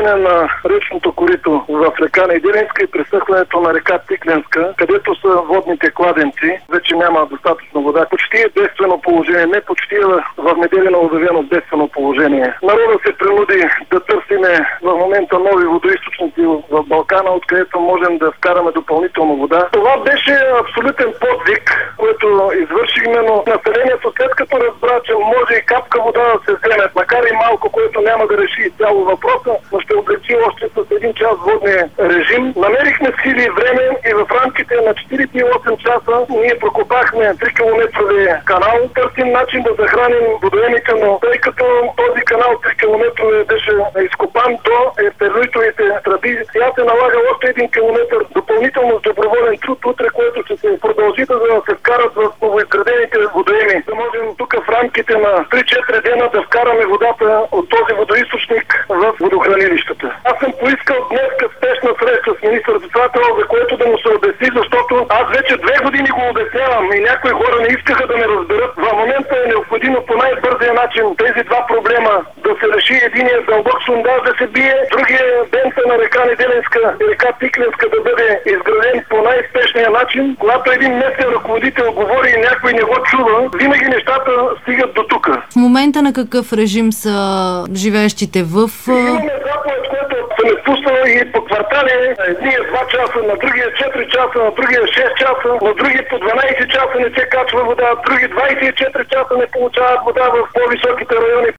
пресъхване на речното корито в река Неделинска и пресъхването на река Тикленска, където са водните кладенци, вече няма достатъчно вода. Почти е бедствено положение, не почти е в Неделина обявено бедствено положение. Народът се принуди да търсиме в момента нови водоизточници в Балкана, откъдето можем да вкараме допълнително вода. Това беше абсолютен подвиг, който извършихме, но населението след като разбра, че може и капка вода да се вземе, макар и малко, което няма да реши цяло въпроса, но ще облегчи още с един час водния режим. Намерихме сили и време и в рамките на 48 часа ние прокопахме 3-километрови канал. Търсим начин да захраним водоемите, но тъй като този канал 3 километрови беше изкопан до перлитовите тръби, сега се налага още 1 километър допълнително доброволен труд утре, което ще се продължи да се вкарат в новоизградените водоеми. Да можем тук в рамките на 3-4 дена да вкараме водата от този водоизточник в водохранилищата. Аз съм поискал днес спешна среща с министър-председателя, за което да му се обясни, защото аз вече 2 години го обяснявам и някои хора не искаха да ме разберат. В момента е необходимо по най-бързия начин тези два проблема да се реши. Единия дълбок сондаж да се бие, другия бента на река Неделинска и река Тикленска да бъде изграден по най-спешния начин. Когато един местен ръководител говори и някой не го чува, винаги нещата стигат до тук. В момента на какъв режим са живеещите в... Имаме заповед, което съм изпуснал и по квартали. Едния 2 часа, на другия 4 часа, на другия 6 часа, на други по 12 часа не се качва вода, други 24 часа не получават вода в по-високите райони.